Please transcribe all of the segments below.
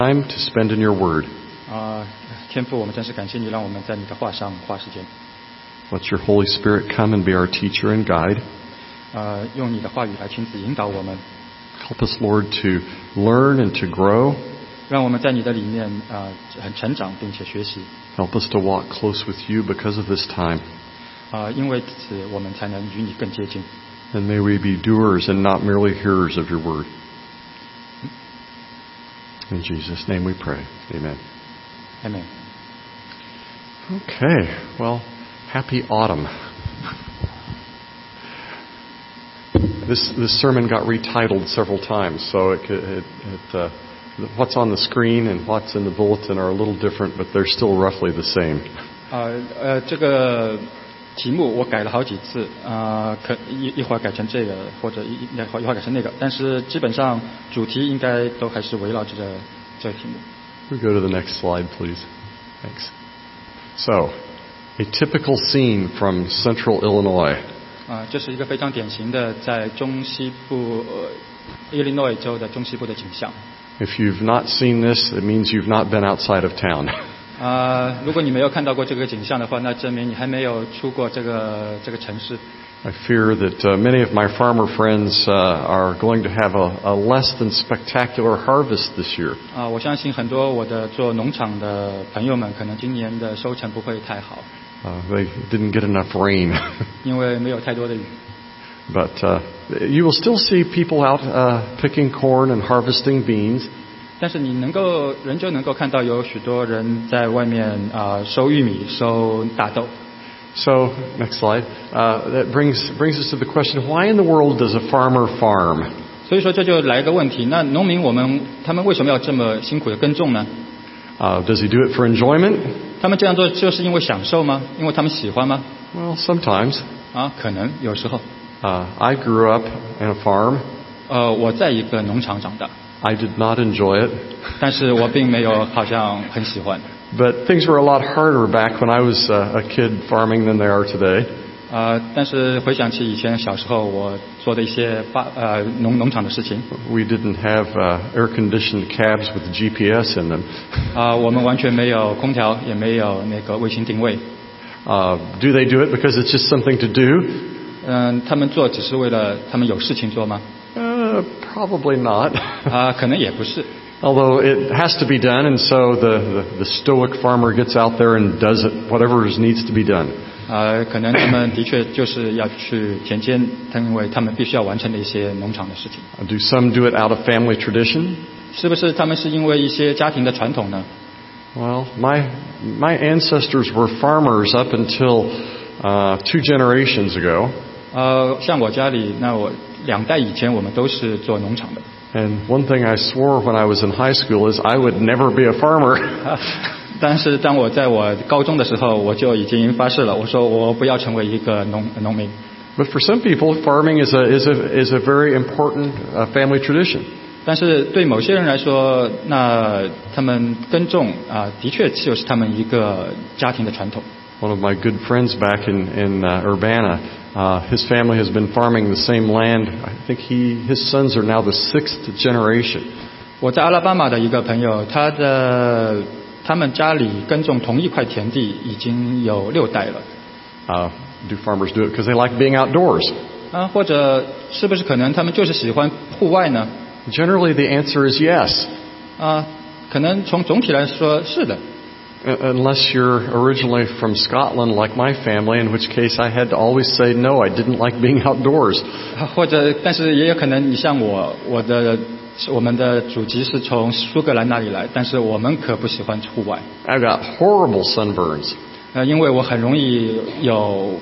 time to spend in your word. 天父，我们真是感谢你，让我们在你的话上花时间。 Let your Holy Spirit come and be our teacher and guide. 用你的话语来亲自引导我们。 Help us, Lord, to learn and to grow. 让我们在你的里面很成长，并且学习。 Help us to walk close with you because of this time. 因为此我们才能与你更接近。 And may we be doers and not merely hearers of your word. In Jesus' name we pray. Amen. Amen. Okay. Well, happy autumn. This sermon got retitled several times, so what's on the screen and what's in the bulletin are a little different, but they're still roughly the same. 这个题目我改了好几次，一会儿改成这个，或者一会儿改成那个，但是基本上主题应该都还是围绕着这个题目。 We go to the next slide, please. Thanks. So, a typical scene from Central Illinois. 这是一个非常典型的在中西部Illinois 州的中西部的景象。 If you've not seen this, it means you've not been outside of town. 如果你没有看到过这个景象的话，那证明你还没有出过这个城市。 I fear that many of my farmer friends are going to have a less than spectacular harvest this year. 我相信很多我的做农场的朋友们，可能今年的收成不会太好。 They didn't get enough rain. 因为没有太多的雨。 But you will still see people out picking corn and harvesting beans. 但是你仍旧能够看到有许多人在外面收玉米、收大豆。 So, next slide. That brings us to the question: Why in the world does a farmer farm? 所以说这就来一个问题，那农民他们为什么要这么辛苦的耕种呢？ Does he do it for enjoyment? 他们这样做就是因为享受吗？因为他们喜欢吗？ Well, sometimes. 可能有时候。 I grew up in a farm. 我在一个农场长大。 I did not enjoy it. 但是我并没有好像很喜欢。 But things were a lot harder back when I was a kid farming than they are today. 但是回想起以前小时候我做的一些农场的事情。 We didn't have air-conditioned cabs with GPS in them. 我们完全没有空调，也没有那个卫星定位。 Do they do it because it's just something to do? 他们做只是为了他们有事情做吗 ？Probably not. 可能也不是。 Although it has to be done, and so the stoic farmer gets out there and does it, whatever needs to be done. 可能他们的确就是要去田间，因为他们必须要完成的一些农场的事情。 Do some do it out of family tradition? 是不是他们是因为一些家庭的传统呢？ Well, my ancestors were farmers up until 2 generations ago. 像我家里，那我2代以前我们都是做农场的。 And one thing I swore when I was in high school is I would never be a farmer. 但是当我在我高中的时候，我就已经发誓了，我说我不要成为一个农民。 But for some people, farming is a very important family tradition. 但是对某些人来说，那他们耕种的确就是他们一个家庭的传统。 One of my good friends back in Urbana, his family has been farming the same land. I think his sons are now the 6th generation. 我在阿拉巴马的一个朋友，他们家里耕种同一块田地已经有6代了。 Do farmers do it because they like being outdoors? 或者是不是可能他们就是喜欢户外呢？ Generally, the answer is yes. 可能从总体来说是的。 Unless you're originally from Scotland, like my family, in which case I had to always say no. I didn't like being outdoors. 或者，但是也有可能你像我们的祖籍是从苏格兰那里来，但是我们可不喜欢户外。 I got horrible sunburns. 因为我很容易有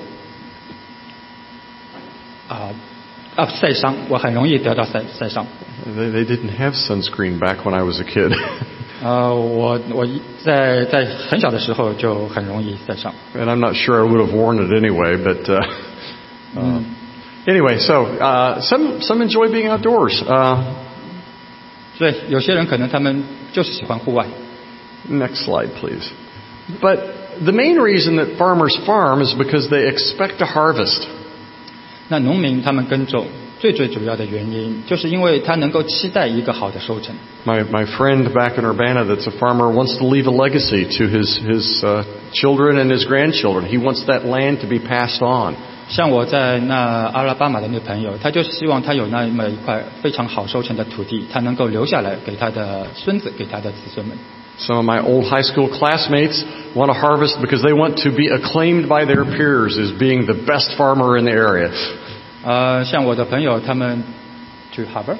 晒伤，我很容易得到晒伤。 They didn't have sunscreen back when I was a kid. 我在很小的时候就很容易晒伤。 And I'm not sure I would have worn it anyway, but anyway, so some enjoy being outdoors. 对，有些人可能他们就是喜欢户外。 Next slide, please. But the main reason that farmers farm is because they expect a harvest. 那农民他们耕种， 最主要的原因，就是因为他能够期待一个好的收成。 My friend back in Urbana that's a farmer wants to leave a legacy to his children and his grandchildren. He wants that land to be passed on. 像我在那阿拉巴马的那个朋友，他就是希望他有那么一块非常好收成的土地，他能够留下来给他的孙子，给他的子孙们。 Some of my old high school classmates want to harvest because they want to be acclaimed by their peers as being the best farmer in the area. 像我的朋友，他们去 Harvard，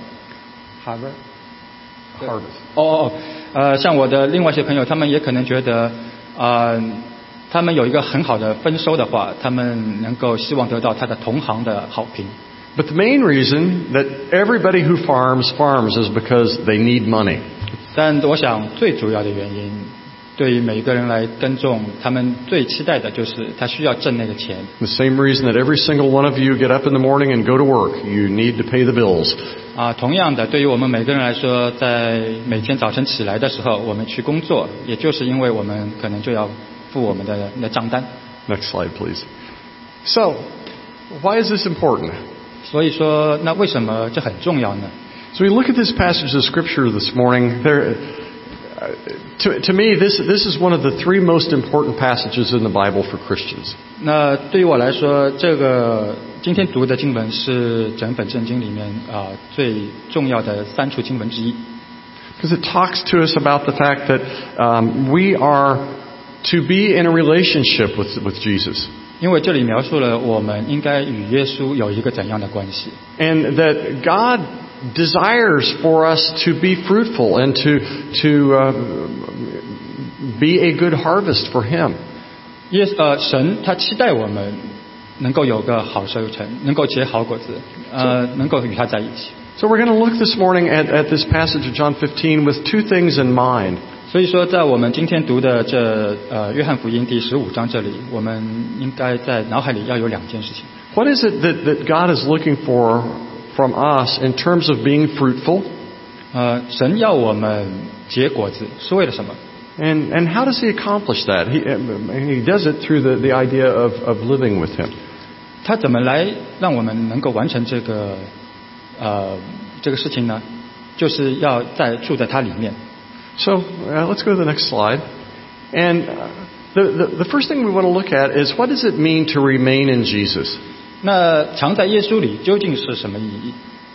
像我的另外一些朋友，他们也可能觉得，他们有一个很好的丰收的话，他们能够希望得到他的同行的好评。 But the main reason that everybody who farms is because they need money. 但我想最主要的原因，对于每一个人来耕种，他们最期待的就是他需要挣那个钱。 The same reason that every single one of you get up in the morning and go to work. You need to pay the bills. 同样的，对于我们每个人来说，在每天早晨起来的时候，我们去工作，也就是因为我们可能就要付我们的账单。 Next slide, please. So, why is this important? 所以说，那为什么这很重要呢？ So we look at this passage of Scripture this morning. To me, this is one of the three most important passages in the Bible for Christians. 那对于我来说，这个今天读的经文是整本圣经里面最重要的3处经文之一。 Because it talks to us about the fact that we are to be in a relationship with Jesus. 因为这里描述了我们应该与耶稣有一个怎样的关系。 And that God desires for us to be fruitful and to be a good harvest for Him. 神他期待我们能够有个好收成，能够结好果子，能够与他在一起。 So we're going to look this morning at this passage of John 15 with two things in mind. 所以说，在我们今天读的这约翰福音第15章这里，我们应该在脑海里要有2件事情。 What is it that God is looking for from us in terms of being fruitful? 神要我们结果子是为了什么？ And how does He accomplish that? He does it through the idea of living with Him. 他怎么来让我们能够完成这个事情呢？就是要住在他里面。 So let's go to the next slide. And the first thing we want to look at is what does it mean to remain in Jesus? 那常在耶稣里究竟是什么意义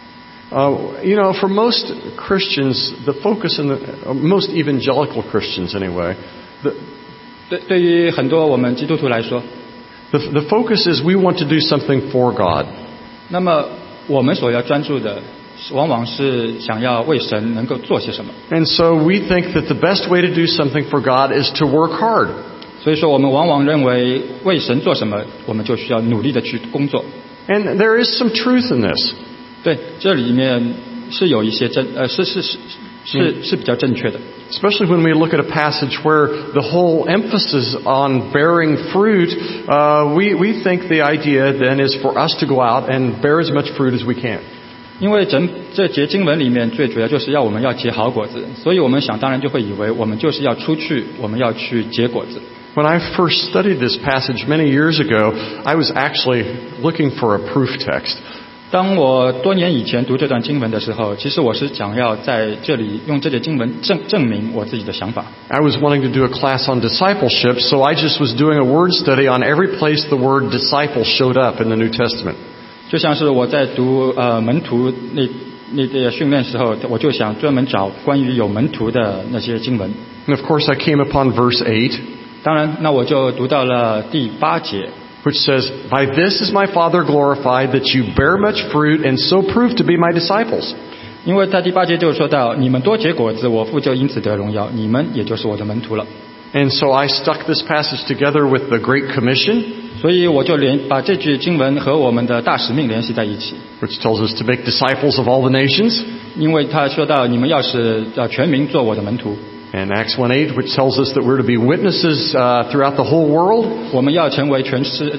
for most Christians, the focus in most evangelical Christians anyway, 对于很多我们基督徒来说 the focus is we want to do something for God. 那么我们所要专注的往往是想要为神能够做些什么。 And so we think that the best way to do something for God is to work hard. 所以说我们往往认为为神做什么，我们就需要努力的去工作。 And there is some truth in this. 对，这里面是有一些是比较正确的。 Especially when we look at a passage where the whole emphasis on bearing fruit, we think the idea then is for us to go out and bear as much fruit as we can. 因为这节经文里面最主要就是要我们要结好果子，所以我们想当然就会以为我们就是要出去，我们要去结果子。 When I first studied this passage many years ago, I was actually looking for a proof text. 当我多年以前读这段经文的时候，其实我是想要在这里用这节经文证明我自己的想法。 I was wanting to do a class on discipleship, so I just was doing a word study on every place the word disciple showed up in the New Testament. 就像是我在读门徒那训练时候，我就想专门找关于有门徒的那些经文。 And of course I came upon verse 8. 当然，那我就读到了第8节。 Which says, By this is my Father glorified, that you bear much fruit, and so prove to be my disciples. 因为在第8节就说到，你们多结果子，我父就因此得荣耀，你们也就是我的门徒了。 And so I stuck this passage together with the Great Commission, 所以我就把这句经文和我们的大使命联系在一起。 which tells us to make disciples of all the nations. 因为他说到，你们要使全民做我的门徒。 And Acts 1:8, which tells us that we're to be witnesses throughout the whole world. 我们要成为全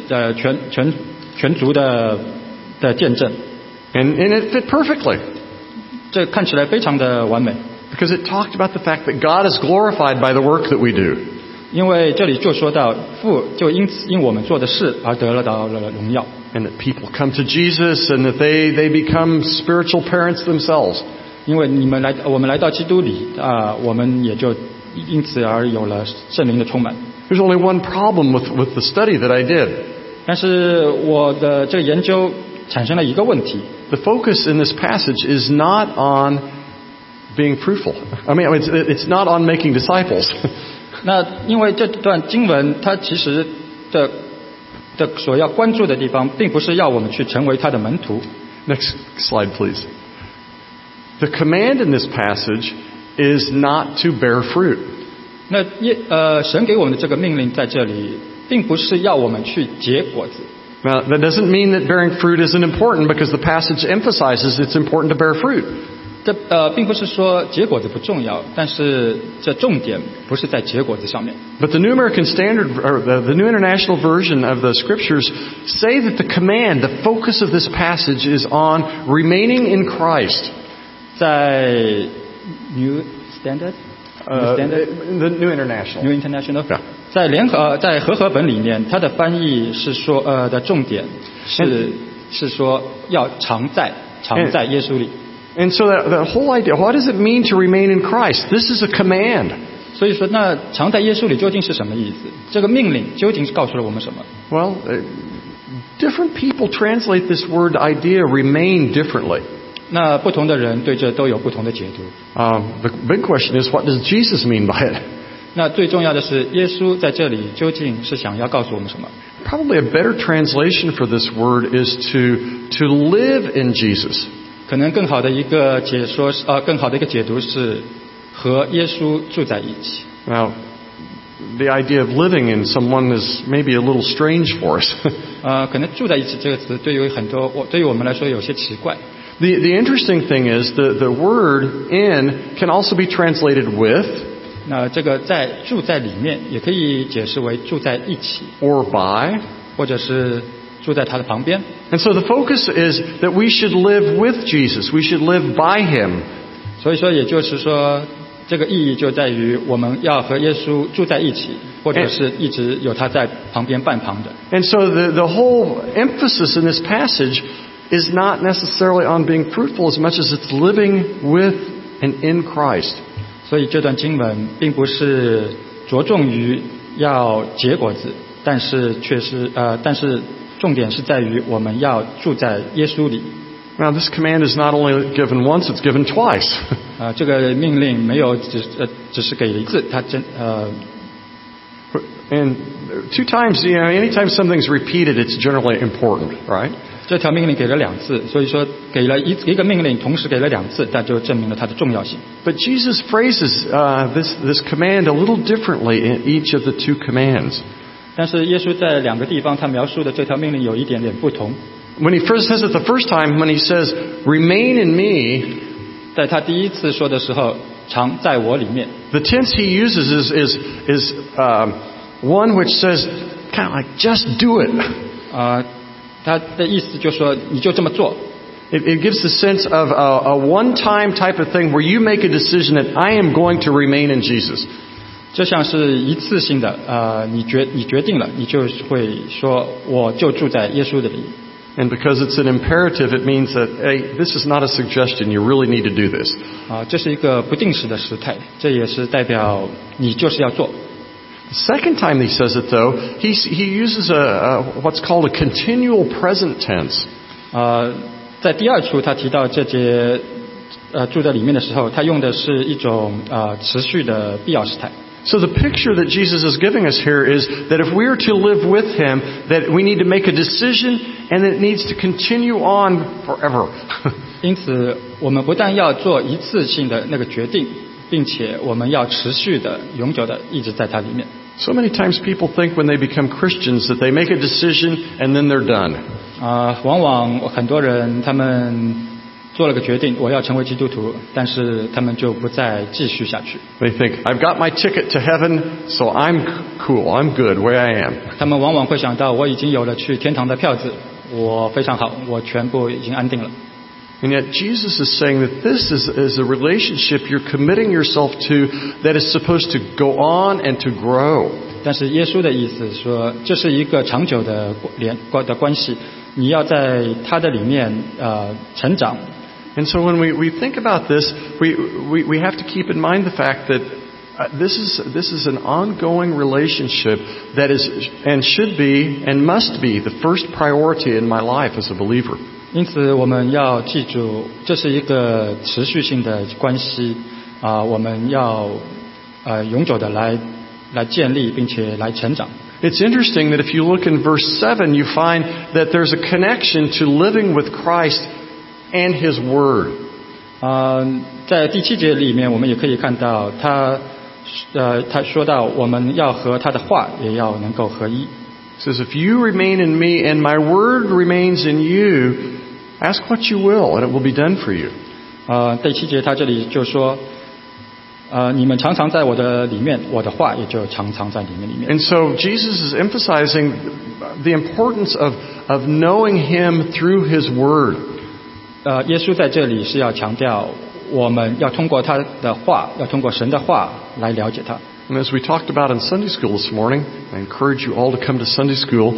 族的见证。 And it fit perfectly. 这看起来非常的完美。 Because it talked about the fact that God is glorified by the work that we do. 因为这里就说到父就因我们做的事而得到了荣耀。 And that people come to Jesus and that they become spiritual parents themselves. 因为我们来到基督里我们也就因此而有了圣灵的充满。 There's only one problem with the study that I did. 但是我的这个研究产生了一个问题。 The focus in this passage is not on being fruitful. I mean, it's not on making disciples. 那因为这段经文它其实的所要关注的地方并不是要我们去成为他的门徒。 Next slide, please. The command in this passage is not to bear fruit. 那神给我们的这个命令在这里并不是要我们去结果子。 Now, that doesn't mean that bearing fruit isn't important, because the passage emphasizes it's important to bear fruit. 这并不是说结果子不重要，但是这重点不是在结果子上面。 But the New American Standard, or the New International Version of the Scriptures, say that the command, the focus of this passage is on remaining in Christ. 在 New Standard, The New International. New International. Yeah. 在和合本里面，它的翻译是说的重点是说要常在耶稣里。 And so the whole idea, what does it mean to remain in Christ? This is a command. 所以说，那常在耶稣里究竟是什么意思？这个命令究竟是告诉了我们什么？ Well, different people translate this word idea remain differently. 那不同的人对这都有不同的解读。 The big question is, what does Jesus mean by it? 那最重要的是，耶稣在这里究竟是想要告诉我们什么？ Probably a better translation for this word is to live in Jesus. 可能更好的一个更好的一个解读是和耶稣住在一起。 Now, the idea of living in someone is maybe a little strange for us. 可能住在一起这个词对于我们来说有些奇怪。 The interesting thing is the word in can also be translated with. 那这个住在里面也可以解释为住在一起 or by. 或者是住在他的旁边。 And so the focus is that we should live with Jesus. We should live by Him. 所以说，也就是说，这个意义就在于我们要和耶稣住在一起，或者是一直有他在旁边伴旁的。 And so the whole emphasis in this passage is not necessarily on being fruitful as much as it's living with and in Christ. 所以这段经文并不是着重于要结果子，但是重点是在于我们要住在耶稣里。 Now, this command is not only given once, it's given twice. 这个命令没有只是给了一次， And two times, anytime something's repeated, it's generally important, right? 这条命令给了2次，所以说给了一个命令，同时给了2次，那就证明了它的重要性。 But Jesus phrases this command a little differently in each of the two commands. 但是耶稣在2个地方他描述的这条命令有一点点不同。 When he first says it the first time, when he says, "Remain in me," 在他第一次说的时候，常在我里面。 the tense he uses is one which says, kind of like, "Just do it." 他的意思就是说，你就这么做。 It gives the sense of a one-time type of thing where you make a decision that I am going to remain in Jesus. 这像是一次性的，你决定了，你就会说，我就住在耶稣的里。 And because it's an imperative, it means that, hey, this is not a suggestion. You really need to do this. 这是一个不定时的时态，这也是代表你就是要做。 The second time he says it, though, he uses what's called a continual present tense. 在第2处他提到这节住在里面的时候，他用的是一种持续的必要时态。 So the picture that Jesus is giving us here is that if we are to live with Him, that we need to make a decision and that it needs to continue on forever. 因此，我们不但要做一次性的那个决定，并且我们要持续的、永久的一直在它里面。 So many times people think when they become Christians that they make a decision and then they're done. 往往很多人他们做了个决定，我要成为基督徒，但是他们就不再继续下去。 They think, I've got my ticket to heaven, so I'm cool, I'm good where I am. 他们往往会想到，我已经有了去天堂的票子，我非常好，我全部已经安定了。 And yet Jesus is saying that this is a relationship you're committing yourself to that is supposed to go on and to grow. 但是耶稣的意思说，这是一个长久的关系，你要在他的里面成长。 And so when we think about this, we have to keep in mind the fact that this is an ongoing relationship that is and should be and must be the first priority in my life as a believer. 因此，我们要记住，这是一个持续性的关系我们要永久的来建立，并且来成长。 It's interesting that if you look in verse 7, you find that there's a connection to living with Christ and His Word. 在第7节里面，我们也可以看到他说到，我们要和他的话也要能够合一。 It says, "If you remain in me and my word remains in you, ask what you will, and it will be done for you." 第7节他这里就说，你们常常在我的里面，我的话也就常常在你们里面。 And so Jesus is emphasizing the importance of knowing Him through His Word. 耶稣在这里是要强调，我们要通过他的话，要通过神的话来了解他。 And as we talked about in Sunday school this morning, I encourage you all to come to Sunday school,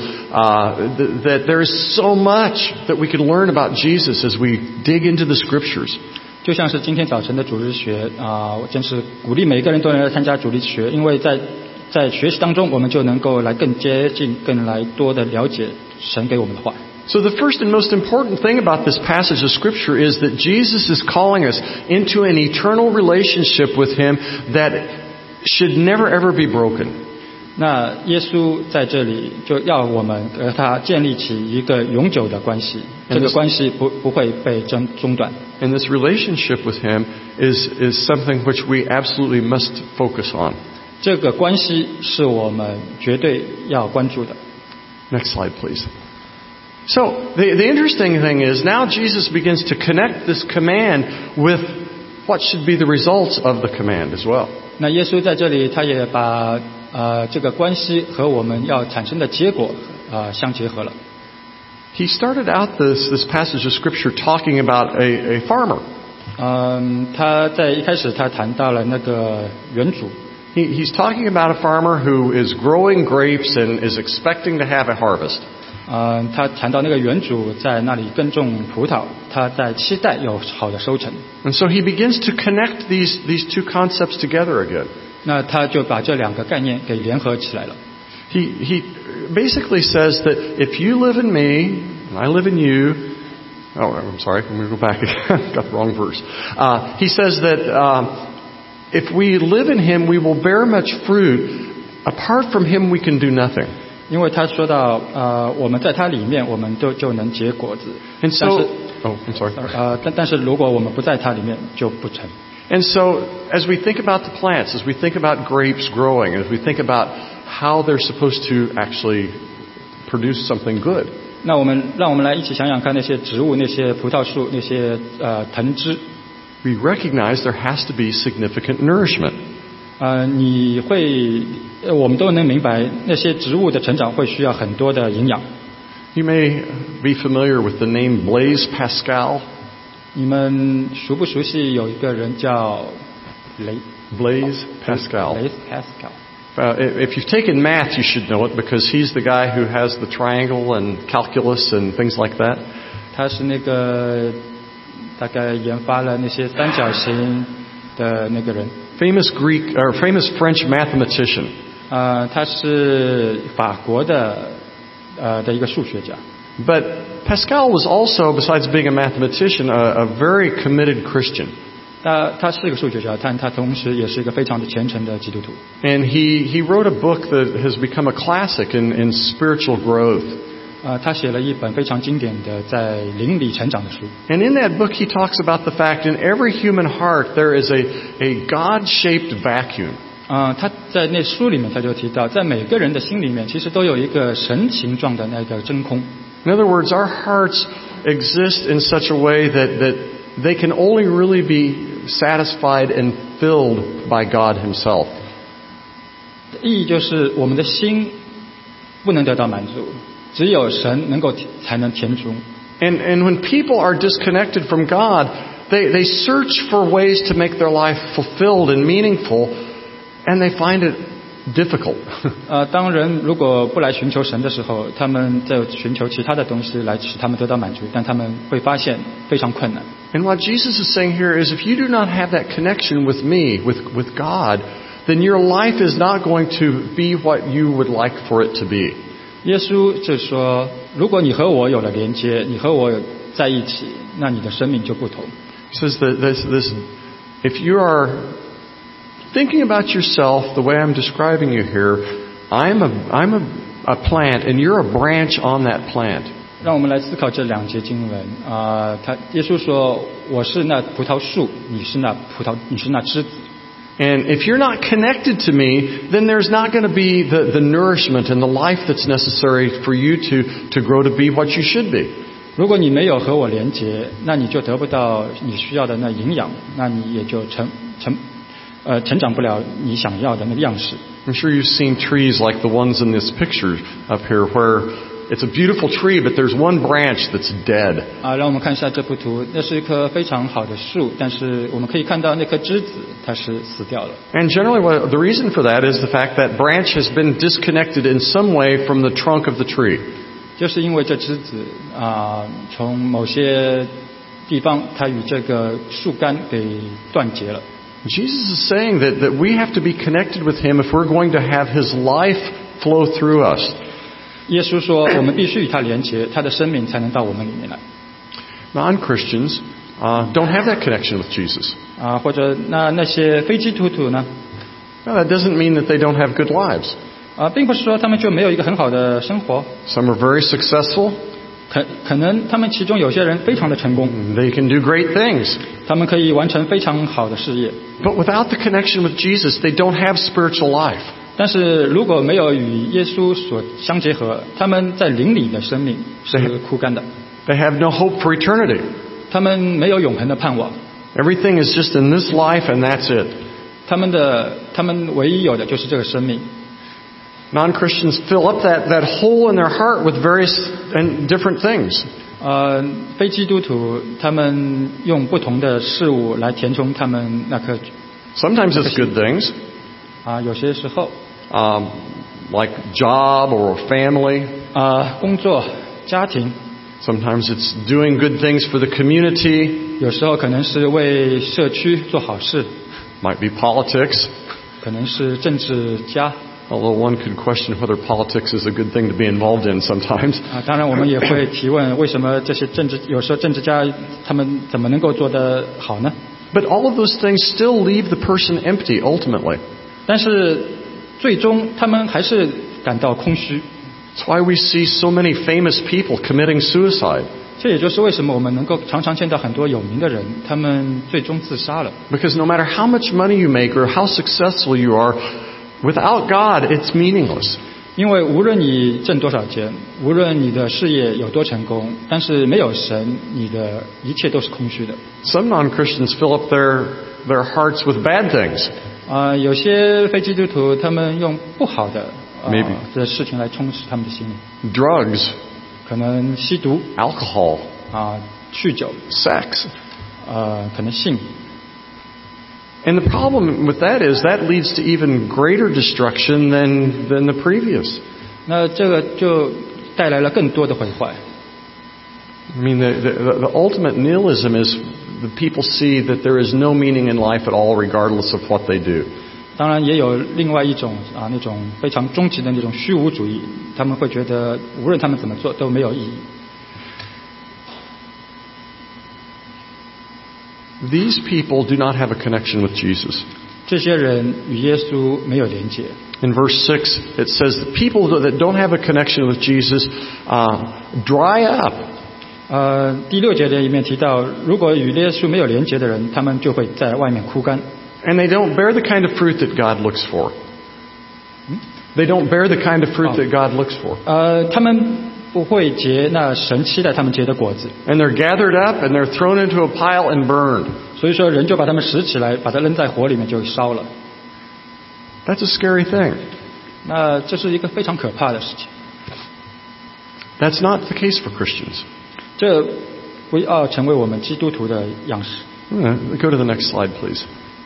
that there is so much that we can learn about Jesus as we dig into the Scriptures. 就像是今天早晨的主日学我真是鼓励每一个人都能来参加主日学，因为在学习当中，我们就能够来更接近、更来多的了解神给我们的话。 So the first and most important thing about this passage of Scripture is that Jesus is calling us into an eternal relationship with Him that should never ever be broken. 那耶稣在这里就要我们和他建立起一个永久的关系，这个关系不会被中断。 And this relationship with Him is something which we absolutely must focus on. 这个关系是我们绝对要关注的。 Next slide, please. So the interesting thing is now Jesus begins to connect this command with what should be the results of the command as well. 那耶稣在这里，他也把这个关系和我们要产生的结果相结合了。 He started out this passage of Scripture talking about a farmer. 他在一开始他谈到了那个园主。 He's talking about a farmer who is growing grapes and is expecting to have a harvest. 他谈到那个园主在那里耕种葡萄，他在期待有好的收成。 And so he begins to connect these two concepts together again. 那他就把这两个概念给联合起来了。 He basically says that if you live in me and I live in you. Oh, I'm sorry. I'm going to go back. Got the wrong verse. He says that if we live in Him, we will bear much fruit. Apart from Him, we can do nothing. 因为他说到我们在他里面，我们就能结果子。 And so, I'm sorry. 但是如果我们不在他里面，就不成。 And so, as we think about the plants, as we think about grapes growing, as we think about how they're supposed to actually produce something good. 那让我们来一起想想看，那些植物、那些葡萄树、那些藤枝。 We recognize there has to be significant nourishment. 我们都能明白，那些植物的成长会需要很多的营养。 You may be familiar with the name Blaise Pascal. 你们熟不熟悉有一个人叫 Blaise Pascal? Blaise Pascal. If you've taken math, you should know it because he's the guy who has the triangle and calculus and things like that. 他是那个大概研发了那些三角形的那个人。 Famous French mathematician. 他是法国的一个数学家。 But Pascal was also, besides being a mathematician, a very committed Christian. 他是一个数学家，但他同时也是一个非常的虔诚的基督徒。 And he wrote a book that has become a classic in spiritual growth. 他写了一本非常经典的在灵里成长的书。 And in that book he talks about the fact in every human heart there is a God-shaped vacuum. 他在那书里面他就提到，在每个人的心里面其实都有一个神形状的那个真空。 In other words, our hearts exist in such a way that they can only really be satisfied and filled by God Himself. 意义就是我们的心不能得到满足，只有神才能填足 And when people are disconnected from God, they search for ways to make their life fulfilled and meaningful, and they find it difficult. 当人如果不来寻求神的时候，他们在寻求其他的东西来使他们得到满足，但他们会发现非常困难。 And what Jesus is saying here is if you do not have that connection with me, with God, then your life is not going to be what you would like for it to be. 耶稣就说，如果你和我有了连接，你和我在一起，那你的生命就不同。 He says that this if you are thinking about yourself the way I'm describing you here, I'm a plant and you're a branch on that plant. 让我们来思考这两节经文耶稣说，我是那葡萄树，你是那枝子。 And if you're not connected to me, then there's not going to be the nourishment and the life that's necessary for you to grow to be what you should be. 如果你没有和我连结，那你就得不到你需要的那营养，那你也就成长不了你想要的那个样式。 I'm sure you've seen trees like the ones in this picture up here where it's a beautiful tree, but there's one branch that's dead. 让我们看一下这幅图，那是一棵非常好的树，但是我们可以看到那颗枝子它是死掉了。 And generally the reason for that is the fact that branch has been disconnected in some way from the trunk of the tree. 就是因为这枝子从某些地方它与这个树干给断绝了。 Jesus is saying that we have to be connected with Him if we're going to have His life flow through us. 耶稣说，我们必须与他连结，他的生命才能到我们里面来。 Non-Christians don't have that connection with Jesus. 或者那些非基督徒呢？ Now, that doesn't mean that they don't have good lives. 并不是说他们就没有一个很好的生活。 Some are very successful. 可能他们其中有些人非常的成功。 They can do great things. 他们可以完成非常好的事业。 But without the connection with Jesus, they don't have spiritual life. 但是如果没有与耶稣所相结合，他们在灵里的生命是枯干的。 They have no hope for eternity. 他们没有永恒的盼望。 Everything is just in this life and that's it. 他们唯一有的就是这个生命。 Non-Christians fill up that hole in their heart with various and different things. 非基督徒他们用不同的事物来填充他们那颗。 Sometimes it's good things. 有些时候。 Like job or family. 工作、家庭。 Sometimes it's doing good things for the community. 有时候可能是为社区做好事。 Might be politics. 可能是政治家。 Although one could question whether politics is a good thing to be involved in sometimes. 当然我们也会提问，为什么这些有时候政治家他们怎么能够做得好呢？ But all of those things still leave the person empty ultimately. 但是最终他们还是感到空虚。 That's why we see so many famous people committing suicide. 这也就是为什么我们能够常常见到很多有名的人，他们最终自杀了。 Because no matter how much money you make or how successful you are, without God, it's meaningless. 因为无论你挣多少钱，无论你的事业有多成功，但是没有神，你的一切都是空虚的。 Some non-Christians fill up their hearts with bad things. 有些非基督徒他们用不好的事情来充实他们的心灵。 Drugs. 可能吸毒。 Alcohol. 酗酒。 Sex. 可能性。 And the problem with that is that leads to even greater destruction than the previous. 那这个就带来了更多的毁坏。 I mean, the ultimate nihilism is the people see that there is no meaning in life at all, regardless of what they do. 当然也有另外一种那种非常终极的那种虚无主义，他们会觉得无论他们怎么做都没有意义。 These people do not have a connection with Jesus. 这些人与耶稣没有连结。 In verse 6, it says the people that don't have a connection with Jesus dry up. 第6节里面提到，如果与耶稣没有连结的人，他们就会在外面枯干。 And they don't bear the kind of fruit that God looks for. They don't bear the kind of fruit that God looks for. 他们不会结那神期待他们结的果子。 And they're gathered up and they're thrown into a pile and burned. 所以说，人就把他们拾起来，把它扔在火里面就烧了。 That's a scary thing. 那这是一个非常可怕的事情。 That's not the case for Christians. 这不要成为我们基督徒的样式。 Go to the next slide, please.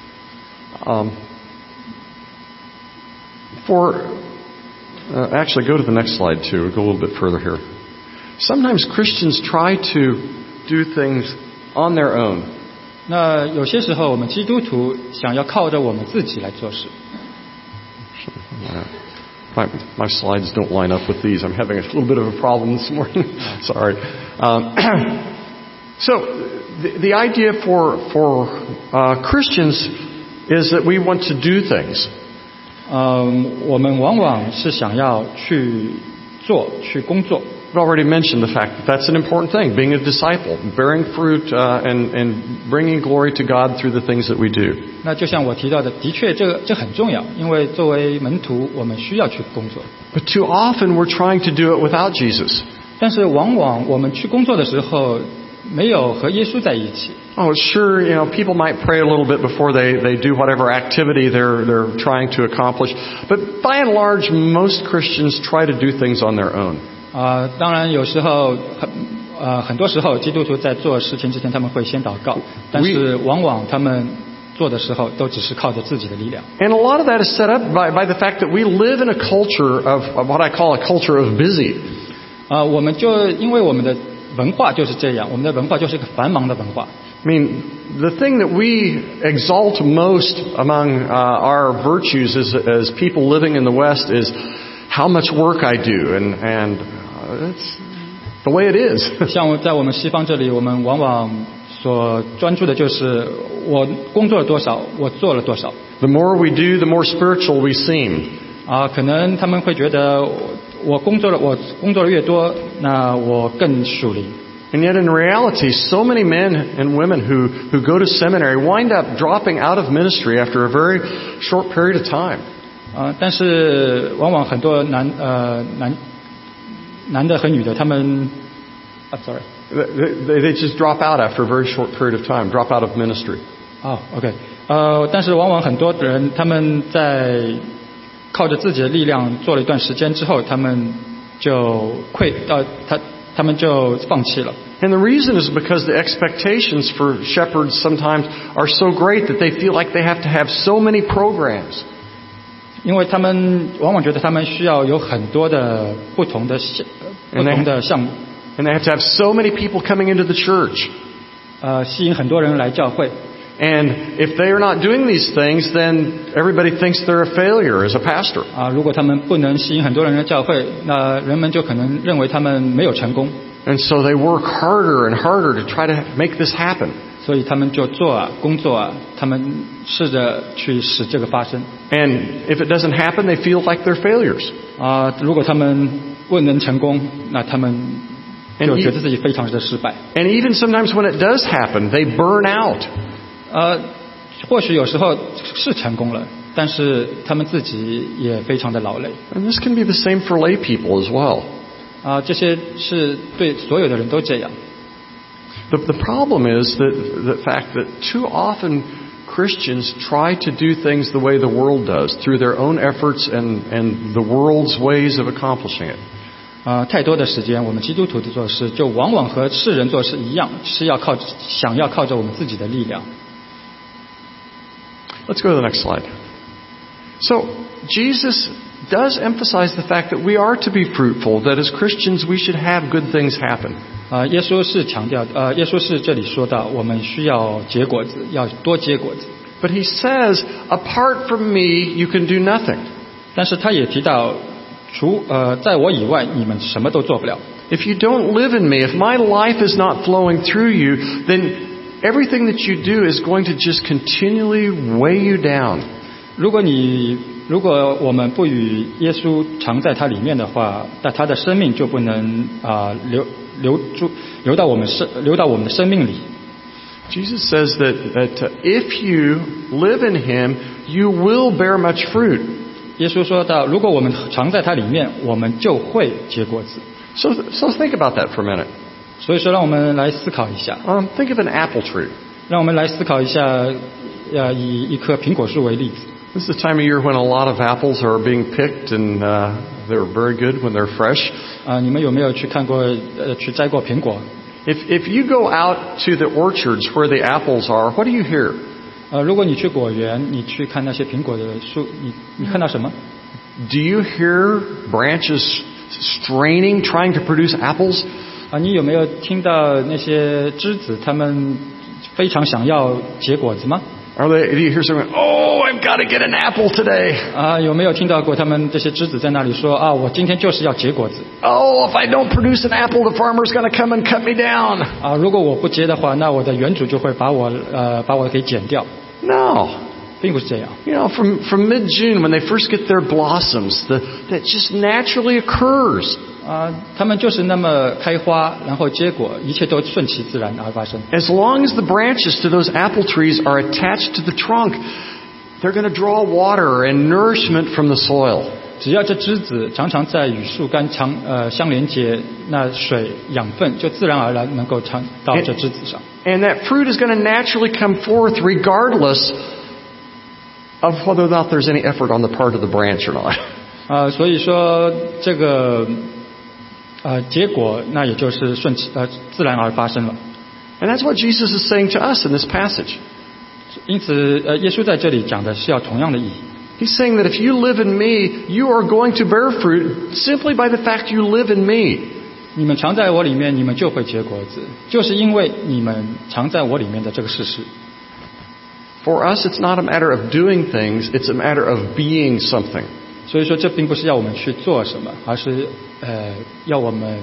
Actually, go to the next slide too. We'll go a little bit further here. Sometimes Christians try to do things on their own. 那有些时候，我们基督徒想要靠着我们自己来做事。 My slides don't line up with these. I'm having a little bit of a problem this morning. Sorry. So the idea for Christians is that we want to do things. 我们往往是想要去工作。 I've already mentioned the fact that that's an important thing, being a disciple, bearing fruit, and bringing glory to God through the things that we do. 那就像我提到的，的确这很重要，因为作为门徒，我们需要去工作。 But too often we're trying to do it without Jesus. 但是往往我们去工作的时候，没有和耶稣在一起。 Oh, sure, people might pray a little bit before they do whatever activity they're trying to accomplish. But by and large, most Christians try to do things on their own. 当然有时候很多时候基督徒在做事情之前他们会先祷告，但是往往他们做的时候都只是靠着自己的力量。 And a lot of that is set up by the fact that we live in a culture of what I call a culture of busy. 我们就因为我们的文化就是这样，我们的文化就是一个繁忙的文化。 I mean, the thing that we exalt most among our virtues as people living in the West is how much work I do, and it's the way it is. 像在我们西方这里，我们往往所专注的就是我工作了多少，我做了多少。 The more we do, the more spiritual we seem. 可能他们会觉得我工作的越多，那我更属灵。 And yet in reality, so many men and women who go to seminary wind up dropping out of ministry after a very short period of time. 但是往往很多男的和女的，他们 They just drop out after a very short period of time, drop out of ministry. OK. 但是往往很多人他们在靠着自己的力量做了一段时间之后，他们就放弃了。 And the reason is because the expectations for shepherds sometimes are so great that they feel like they have to have so many programs. 因为他们往往觉得他们需要有很多的不同的项目。 And they have to have so many people coming into the church. 吸引很多人来教会。 And if they are not doing these things, then everybody thinks they're a failure as a pastor. 如果他们不能吸引很多人来教会，那人们就可能认为他们没有成功。 And so they work harder and harder to try to make this happen. 所以他们就工作他们试着去使这个发生。 And if it doesn't happen, they feel like they're failures. 如果他们不能成功，那他们就觉得自己非常的失败。 And even sometimes when it does happen, they burn out. 或许有时候是成功了，但是他们自己也非常的劳累。 And this can be the same for lay people as well. 这些是对所有的人都这样。 The problem is the fact that too often Christians try to do things the way the world does, through their own efforts and the world's ways of accomplishing it. 太多的时间，我们基督徒的做事就往往和世人做事一样，是想要靠着我们自己的力量。 Let's go to the next slide. So, Jesus does emphasize the fact that we are to be fruitful, that as Christians we should have good things happen. 耶稣是强调，耶稣是这里说到，我们需要结果子，要多结果子。 But he says, apart from me, you can do nothing. 但是他也提到，在我以外，你们什么都做不了。 If you don't live in me, if my life is not flowing through you, then everything that you do is going to just continually weigh you down. 如果我们不与耶稣常在他里面的话，那他的生命就不能流到我们的生命里。 Jesus says that if you live in him, you will bear much fruit. 耶稣说到，如果我们常在他里面，我们就会结果子。 So think about that for a minute. 所以说，让我们来思考一下。 Think of an apple tree. 让我们来思考一下，以一棵苹果树为例子。 This is the time of year when a lot of apples are being picked, and they're very good when they're fresh. 你们有没有去摘过苹果？ If you go out to the orchards where the apples are, what do you hear? 如果你去果园，你去看那些苹果的树，你看到什么？ Do you hear branches straining, trying to produce apples? 你有没有听到那些枝子，他们非常想要结果子吗？ Do you hear someone, oh, I've got to get an apple today? 有没有听到过他们这些枝子在那里说我今天就是要结果子？ Oh, if I don't produce an apple, the farmer's going to come and cut me down. 如果我不结的话，那我的园主就会把我给剪掉。 No. 并不是这样。 You know, from mid-June when they first get their blossoms, that just naturally occurs. 他们就是那么开花，然后结果，一切都顺其自然而发生。 As long as the branches to those apple trees are attached to the trunk, they're going to draw water and nourishment from the soil. 只要这枝子常常在与树干相连接，那水养分就自然而然能够传到这枝子上。 And that fruit is going to naturally come forth regardless of whether or not there's any effort on the part of the branch or not. 所以说这个结果那也就是自然而发生了。 And that's what Jesus is saying to us in this passage. 因此耶稣在这里讲的是要同样的意义。 He's saying that if you live in me, you are going to bear fruit simply by the fact you live in me. 你们常在我里面，你们就会结果子，就是因为你们常在我里面的这个事实。 For us, it's not a matter of doing things, it's a matter of being something. 所以说，这并不是要我们去做什么，而是要我们。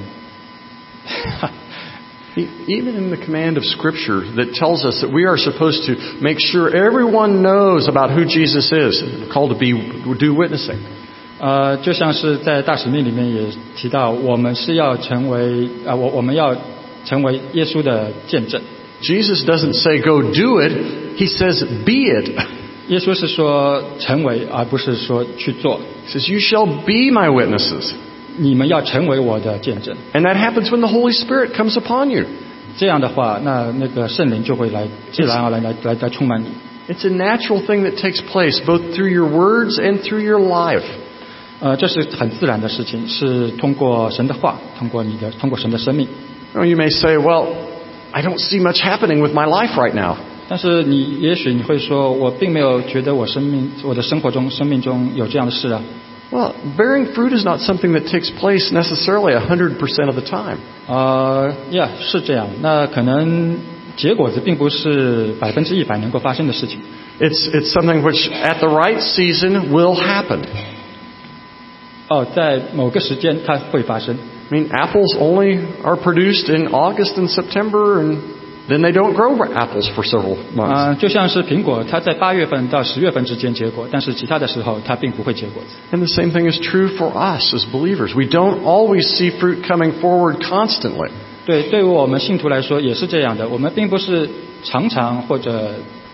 Even in the command of Scripture that tells us that we are supposed to make sure everyone knows about who Jesus is, we're called to do witnessing. 就像是在大使命里面也提到，我们是要成为我们要成为耶稣的见证。 Jesus doesn't say go do it, he says be it. 耶稣是说成为，而不是说去做。 He says you shall be my witnesses. 你们要成为我的见证。 And that happens when the Holy Spirit comes upon you. 这样的话，那个圣灵就会来自然而然来充满你。 It's a natural thing that takes place both through your words and through your life. 这是很自然的事情，是通过神的话，通过神的生命。 You may say, well, I don't see much happening with my life right now. 但是也许你会说，我并没有觉得我的生命中有这样的事啊。 Well, bearing fruit is not something that takes place necessarily 100% of the time. 是这样。那可能结果子并不是100%能够发生的事情。 It's something which at the right season will happen. 在某个时间它会发生。 I mean, apples only are produced in August and September, and then they don't grow apples for several months. 就像是苹果，它在8月份到10月份之间结果，但是其他的时候它并不会结果子。 And the same thing is true for us as believers. We don't always see fruit coming forward constantly. 对于我们信徒来说也是这样的，我们并不是常常或者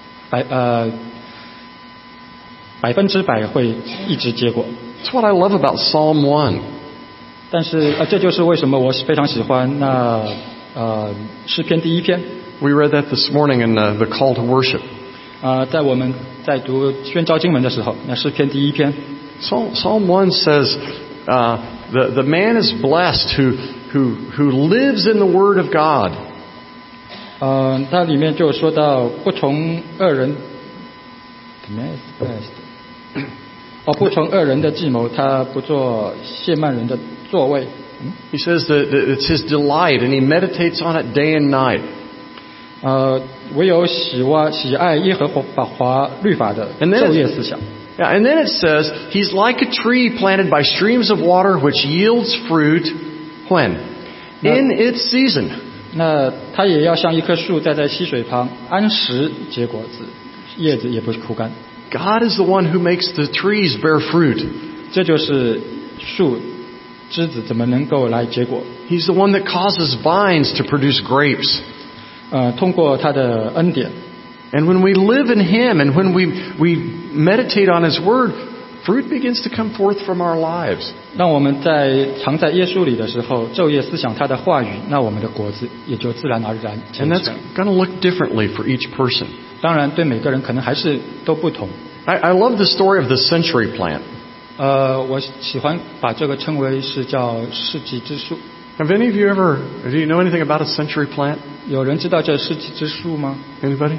100%会一直结果。 That's what I love about Psalm 1. 但是这就是为什么我是非常喜欢诗篇第1篇。 We read that this morning in the call to worship. 在我们在读宣召经文的时候，那诗篇第1篇。 Psalm 1 says, the man is blessed who lives in the Word of God. 它里面就说到不从恶人 ，the man is blessed。不从恶人的计谋，他不做亵慢人的座位。 He says that it's his delight, and he meditates on it day and night. 唯有喜爱耶和华律法的，昼夜思想。 Yeah, and then it says he's like a tree planted by streams of water, which yields fruit when in its season. 那他也要像一棵树栽在溪水旁，按时结果子，叶子也不是枯干。 God is the one who makes the trees bear fruit. 这就是树枝子怎么能够来结果。 He's the one that causes vines to produce grapes. 通过他的恩典。 And when we live in Him and when we meditate on His Word, fruit begins to come forth from our lives. 当我们常在耶稣里的时候，昼夜思想他的话语，那我们的果子也就自然而然结 And 出 that's 来。 going to look differently for each person. 当然，对每个人可能还是都不同。 I love the story of the century plant. 我喜欢把这个称为是叫世纪之树。 Have any of you do you know anything about a century plant? 有人知道这世纪之树吗？ Anybody?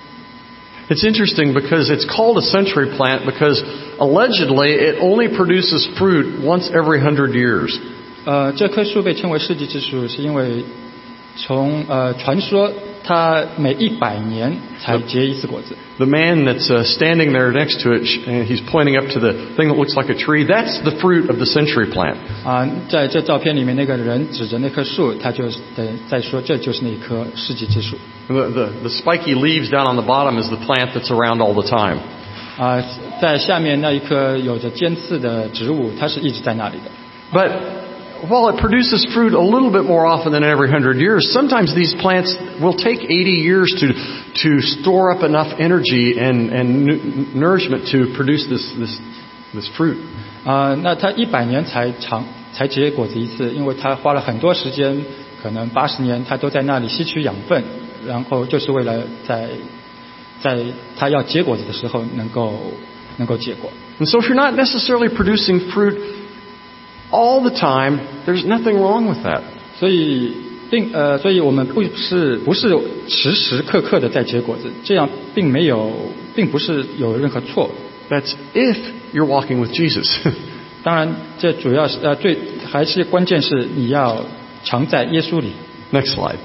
It's interesting because it's called a century plant because allegedly it only produces fruit once every 100 years. 这棵树被称为世纪之树，是因为传说它每100年才结一次果子。 The man that's standing there next to it, and he's pointing up to the thing that looks like a tree, that's the fruit of the century plant. 在这照片里面，那个人指着那棵树，他就在说这就是那棵世纪之树。 The spiky leaves down on the bottom is the plant that's around all the time. 在下面那一棵有着尖刺的植物，它是一直在那里的。 But while it produces fruit a little bit more often than every 100 years, sometimes these plants will take 80 years to store up enough energy and nourishment to produce this fruit. 那它100年才结果子一次，因为它花了很多时间，可能80年，它都在那里吸取养分，然后就是为了在它要结果子的时候能够结果。 And so if you're not necessarily producing fruit all the time, there's nothing wrong with that. 所以我们不是时时刻刻的在结果子，这样并不是有任何错。 That's if you're walking with Jesus. 当然，这主要是还是关键是你要常在耶稣里。 Next slide.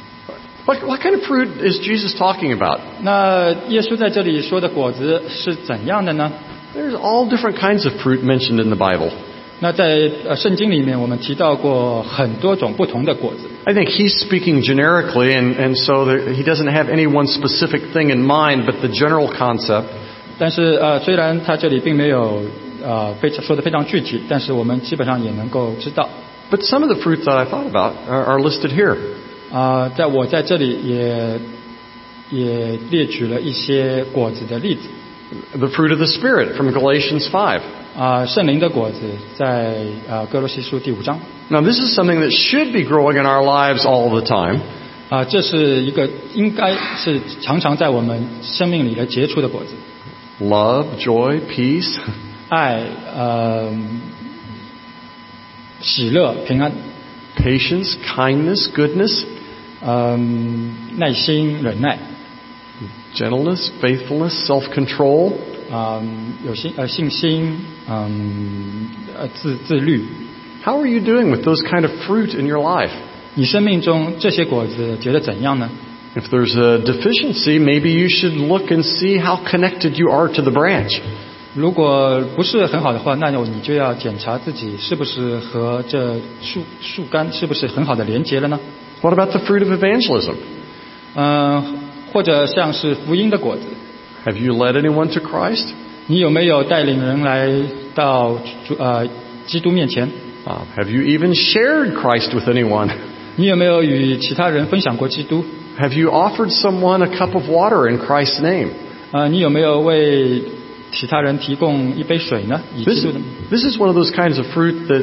What kind of fruit is Jesus talking about? 那耶稣在这里说的果子是怎样的呢？ There's all different kinds of fruit mentioned in the Bible. 那在圣经里面，我们提到过很多种不同的果子。 I think he's speaking generically, and so he doesn't have any one specific thing in mind, but the general concept. 但是虽然他这里并没有说得非常具体，但是我们基本上也能够知道。 But some of the fruits that I thought about are listed here. 我在这里也列举了一些果子的例子。 The fruit of the Spirit from Galatians 5. 圣灵的果子在哥罗西书第5章。 Now this is something that should be growing in our lives all the time. 这是一个应该是常常在我们生命里的结出的果子。 Love, joy, peace. 爱，喜乐，平安。 Patience, kindness, goodness. 耐心，忍耐。 Gentleness, faithfulness, self-control. 信心，自律。 How are you doing with those kind of fruit in your life? 你生命中这些果子觉得怎样呢？ If there's a deficiency, maybe you should look and see how connected you are to the branch. 如果不是很好的话，那你就要检查自己是不是和这树干是不是很好的连结了呢？ What about the fruit of evangelism? 或者像是福音的果子。 Have you led anyone to Christ? 你有没有带领人来到基督面前？ Have you even shared Christ with anyone? 你有没有与其他人分享过基督？ Have you offered someone a cup of water in Christ's name? 你有没有为其他人提供一杯水呢？以基督的。 This is one of those kinds of fruit that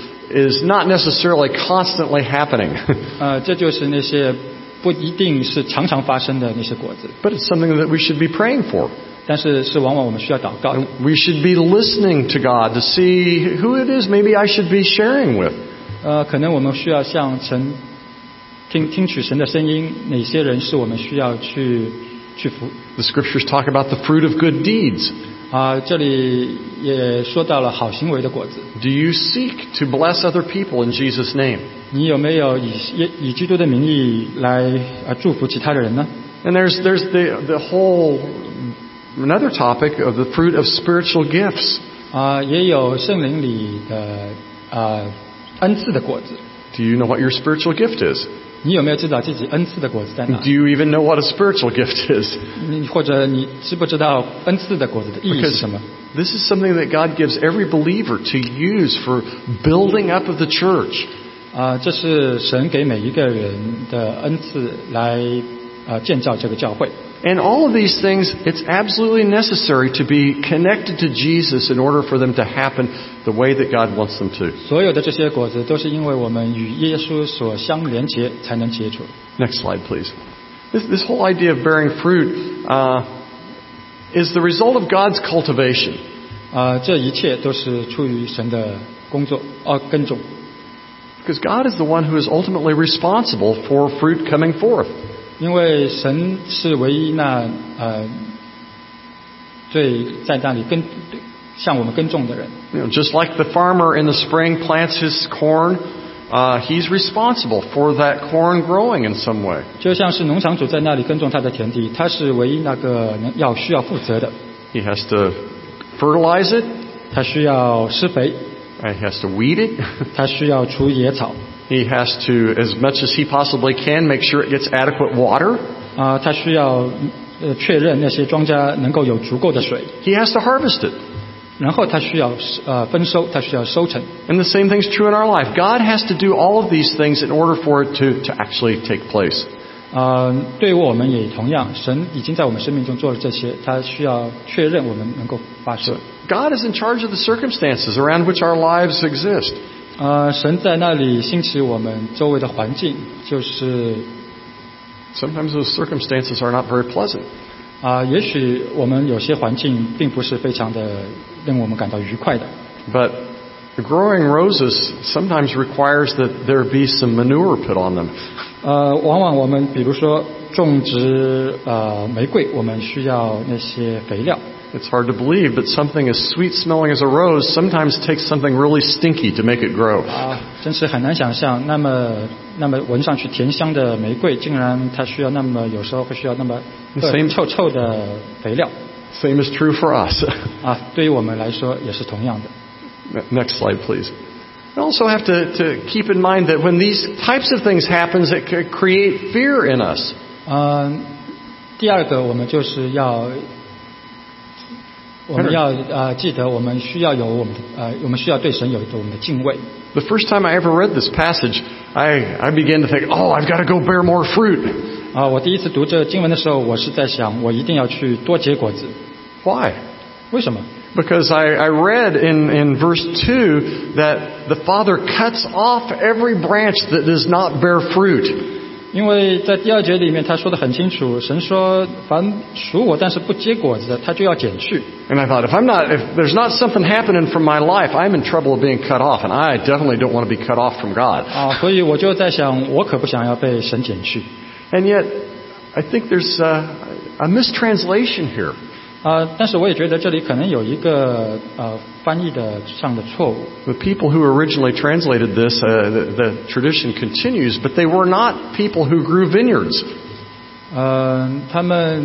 is not necessarily constantly happening. 这就是那些不一定是常常发生的那些果子。 But it's something that we should be praying for. 但是往往我们需要祷告的。 We should be listening to God to see who it is maybe I should be sharing with. 可能我们需要向神听取神的声音，哪些人是我们需要去服。 The scriptures talk about the fruit of good deeds. 这里也说到了好行为的果子。 Do you seek to bless other people in Jesus' name? 你有没有以基督的名义来祝福其他的人呢？ And there's the whole another topic of the fruit of spiritual gifts. 也有圣灵里的恩赐的果子。 Do you know what your spiritual gift is? 你有没有知道自己恩赐的果子在哪？ Do you even know what a spiritual gift is? 或者你知不知道恩赐的果子的意义是什么？ This is something that God gives every believer to use for building up of the church. 这是神给每一个人的恩赐来建造这个教会。 And all of these things, it's absolutely necessary to be connected to Jesus in order for them to happen the way that God wants them to. 所有的这些果子都是因为我们与耶稣所相连结才能结出。 Next slide, please. This whole idea of bearing fruit is the result of God's cultivation. 这一切都是出于神的工作耕种。 Because God is the one who is ultimately responsible for fruit coming forth. 因为神是唯一那最在那里向我们耕种的人。 Just like the farmer in the spring plants his corn, he's responsible for that corn growing in some way. 就像是农场主在那里耕种他的田地，他是唯一那个需要负责的。 He has to fertilize it. 他需要施肥。 He has to weed it. 他需要除野草。 He has to, as much as he possibly can, make sure it gets adequate water. 他需要确认那些庄稼能够有足够的水。 He has to harvest it. 然后他需要丰收，他需要收成。 And the same thing's true in our life. God has to do all of these things in order for it to actually take place. 对于我们也同样，神已经在我们生命中做了这些，他需要确认我们能够发生。 God is in charge of the circumstances around which our lives exist. 神在那里兴起我们周围的环境，就是 Sometimes those circumstances are not very pleasant. 也许我们有些环境并不是非常的令我们感到愉快的。 But growing roses sometimes requires that there be some manure put on them. 往往我们比如说种植玫瑰，我们需要那些肥料。 It's hard to believe, but something as sweet-smelling as a rose sometimes takes something really stinky to make it grow. 真是很难想象，那么闻上去甜香的玫瑰，竟然它需要有时候会需要臭臭的肥料。 Same is true for us. 对于我们来说也是同样的。 Next slide, please. We also have to keep in mind that when these types of things happen, it can create fear in us. 第二个，我们就是要记得，我们需要对神有我们的敬畏。 The first time I ever read this passage, I began to think, I've got to go bear more fruit. 我第一次读这经文的时候，我是在想，我一定要去多结果子。 Why? 为什么？ Because I read in verse 2 that the Father cuts off every branch that does not bear fruit. 因为在第二节里面他说得很清楚，神说凡属我但是不结果子的，他就要剪去。 And I thought, if there's not something happening from my life, I'm in trouble of being cut off, and I definitely don't want to be cut off from God. 所以我就在想，我可不想要被神剪去。 And yet, I think there's a mistranslation here. 但是我也觉得这里可能有一个翻译上的错误。 The people who originally translated this, the tradition continues, but they were not people who grew vineyards. I'm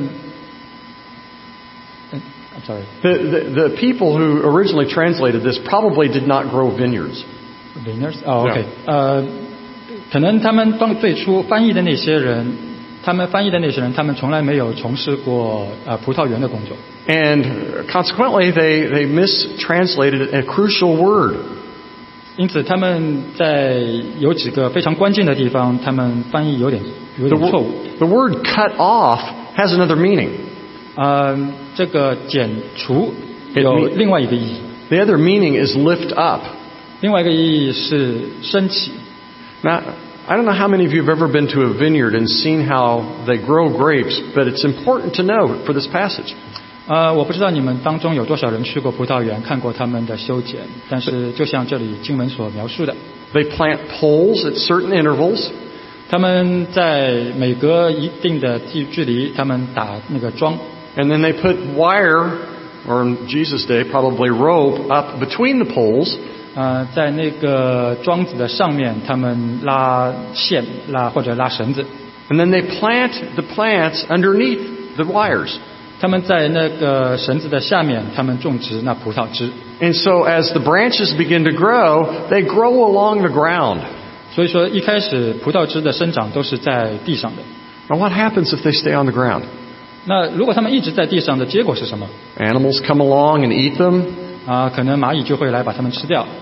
sorry. The people who originally translated this probably did not grow vineyards. Vineyards? OK. 可能他们最初翻译的那些人，他们从来没有从事过葡萄园的工作。 And consequently, they mistranslated a crucial word. 因此，他们在有几个非常关键的地方，他们翻译有点错误。 The word "cut off" has another meaning. 这个剪除有另外一个意义。 The other meaning is lift up. 另外一个意义是升起。 Now, I don't know how many of you have ever been to a vineyard and seen how they grow grapes, but it's important to know for this passage. 我不知道你们当中有多少人去过葡萄园，看过他们的修剪，但是就像这里经文所描述的， They plant poles at certain intervals. 他们在每隔一定的距离，他们打那个桩。 And then they put wire, or in Jesus' day, probably rope, up between the poles. 在那个桩子的上面，他们拉线或者拉绳子。 And then they plant the plants underneath the wires. 他们在那个绳子的下面，他们种植那葡萄枝。 And so as the branches begin to grow, they grow along the ground. 所以说，一开始葡萄枝的生长都是在地上的。 Now what happens if they stay on the ground? 那如果他们一直在地上的结果是什么？ Animals come along and eat them. 可能蚂蚁就会来把它们吃掉。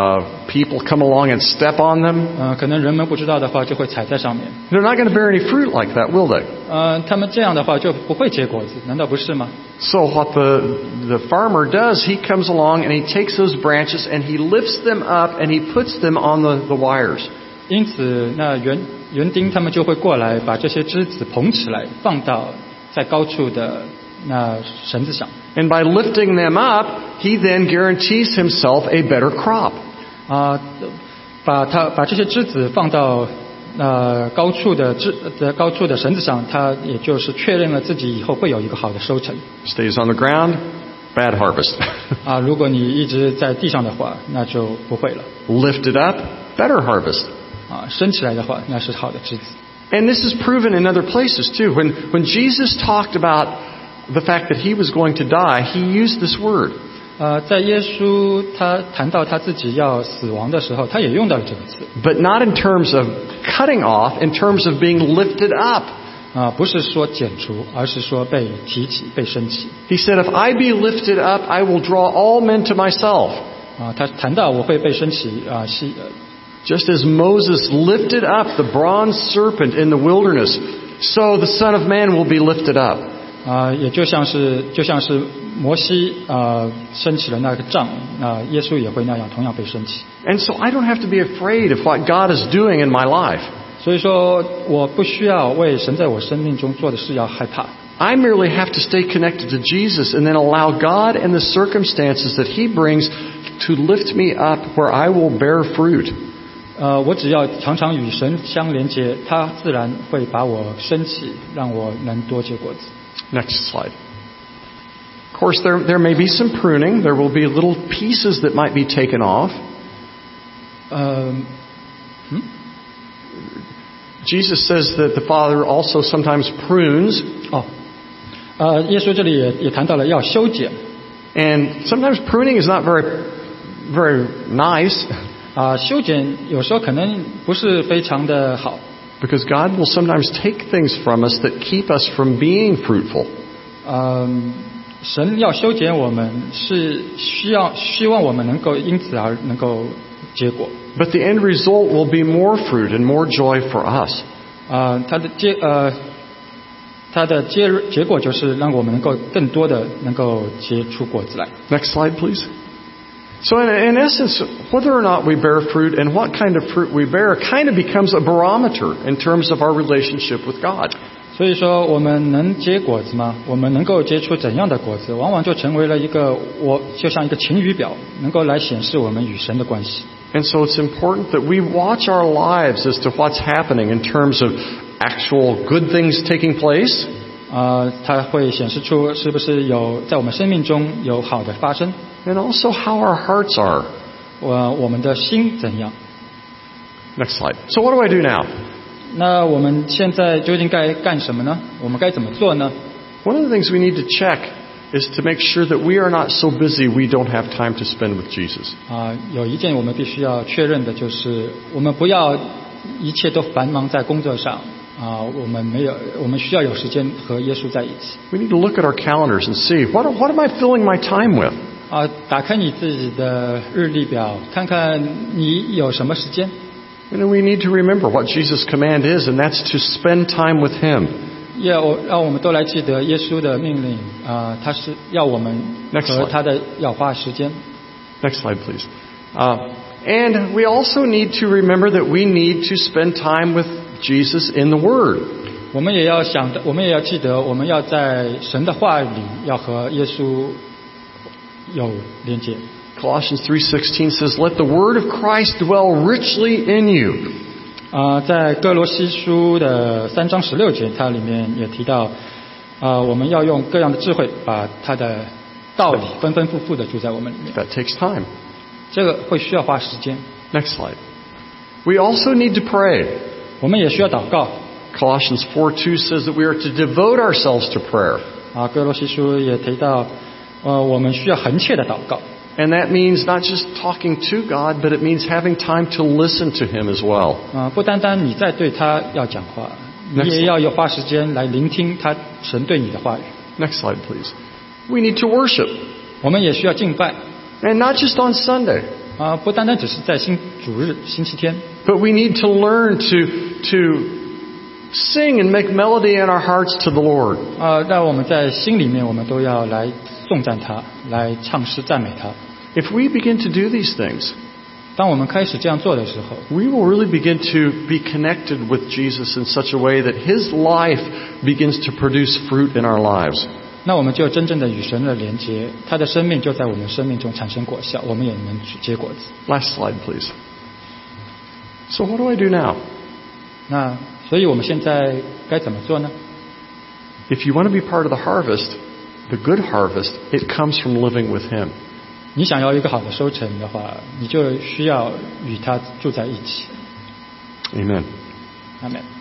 People come along and step on them. 可能人们不知道的话，就会踩在上面。 They're not going to bear any fruit like that, will they? 他们这样的话就不会结果子，难道不是吗？ So what the farmer does, he comes along and he takes those branches and he lifts them up and he puts them on the wires. 因此，那园丁他们就会过来，把这些枝子捧起来，放到在高处的那绳子上。 And by lifting them up, he then guarantees himself a better crop. 把这些枝子放到高处的绳子上，它也就是确认了自己以后会有一个好的收成。 Stays on the ground, bad harvest. 如果你一直在地上的话，那就不会了。 Lifted up, better harvest. 升起来的话，那是好的枝子。 And this is proven in other places too. When Jesus talked about the fact that he was going to die, he used this word. 在耶稣他谈到他自己要死亡的时候，他也用到了这个词。 But not in terms of cutting off, in terms of being lifted up. 不是说剪除，而是说被提起、被升起。 He said, "If I be lifted up, I will draw all men to myself." 他谈到我会被升起 Just as Moses lifted up the bronze serpent in the wilderness, so the Son of Man will be lifted up. 也就像是摩西升起了那个杖，耶稣也会那样同样被升起。 And so I don't have to be afraid of what God is doing in my life. 所以说，我不需要为神在我生命中做的事要害怕。 I merely have to stay connected to Jesus and then allow God and the circumstances that He brings to lift me up where I will bear fruit. 我只要常常与神相连接，他自然会把我升起，让我能多结果子。 Next slide. Of course, there may be some pruning. There will be little pieces that might be taken off. Jesus says that the Father also sometimes prunes. 耶稣这里也谈到了要修剪。 And sometimes pruning is not very nice. 修剪有时候可能不是非常的好。 Because God will sometimes take things from us that keep us from being fruitful. 神要修剪我们，是希望我们能够因此而能够结果。 But the end result will be more fruit and more joy for us. 它的结果就是让我们能够更多的能够结出果子来。 Next slide, please. So in essence, whether or not we bear fruit and what kind of fruit we bear kind of becomes a barometer in terms of our relationship with God. 所以说，我们能结果子吗？我们能够结出怎样的果子，往往就成为了就像一个晴雨表，能够来显示我们与神的关系。 And so it's important that we watch our lives as to what's happening in terms of actual good things taking place. 它会显示出是不是在我们生命中有好的发生。 And also how our hearts are. 我们的心怎样 Next slide. So what do I do now? 那我们现在究竟该干什么呢？我们该怎么做呢？ One of the things we need to check is to make sure that we are not so busy we don't have time to spend with Jesus. 有一件我们必须要确认的就是，我们不要一切都繁忙在工作上。我们需要有时间和耶稣在一起。 We need to look at our calendars and see what am I filling my time with? 打开你自己的日历表，看看你有什么时间。 And we need to remember what Jesus' command is, and that's to spend time with Him. 让我们都来记得耶稣的命令他是要我们和他的要花时间。 Next slide, please. And we also need to remember that we need to spend time with Jesus in the Word. 我们也要记得，我们要在神的话里要和耶稣有连接。 Colossians 3:16 says, "Let the word of Christ dwell richly in you." 在哥罗西书的3章16节，它里面也提到，我们要用各样的智慧，把他的道理丰丰富富的住在我们里面。 That takes time. 这个会需要花时间。 Next slide. We also need to pray. 我们也需要祷告。 Colossians 4:2 says that we are to devote ourselves to prayer. 哥罗西书也提到，我们需要恒切的祷告。 And that means not just talking to God, but it means having time to listen to Him as well. 不单单你在对他要讲话，你也要有花时间来聆听神对你的话语。 Next slide, please. We need to worship. 我们也需要敬拜。 And not just on Sunday. 不单单只是在主日、星期天。 But we need to learn to sing and make melody in our hearts to the Lord. 让我们在心里面，我们都要来颂赞他，来唱诗赞美他。 If we begin to do these things, 当我们开始这样做的时候， we will really begin to be connected with Jesus in such a way that His life begins to produce fruit in our lives. 那我们就真正的与神的连结，他的生命就在我们生命中产生果效，我们也能结果子。 Last slide, please. So what do I do now? 那所以我们现在该怎么做呢？ If you want to be part of the harvest, the good harvest, it comes from living with Him. 你想要一个好的收成的话，你就需要与他住在一起。 Amen. Amen.